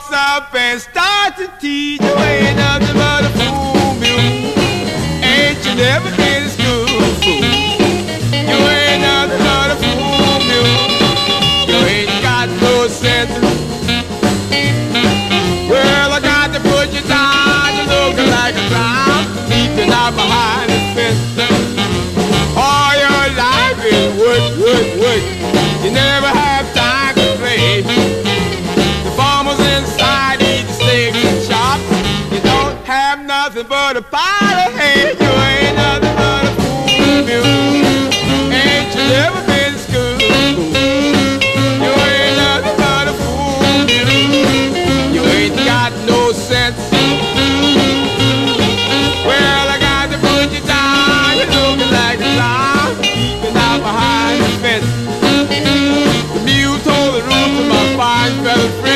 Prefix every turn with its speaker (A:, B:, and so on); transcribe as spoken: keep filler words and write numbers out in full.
A: walks up and starts to teach. You ain't nothing but a fool mule. Ain't you never been to school, fool? You ain't nothing but a fool mule. You ain't got no sense. Well, I got to put you down. You're looking like a clown, peeping out behind the fence. All your life is work, work, work. You never have time to play. The farmers inside eat the steaks and chops. You don't have nothing but a pile of hay. You ain't nothing but a fool mule. Ain't you never been to school? You ain't nothing but a fool mule. You ain't got no sense. Well, I got to put you down. You're looking like a clown, peeping out behind the fence. The mule told the roof of my fine feathered friend.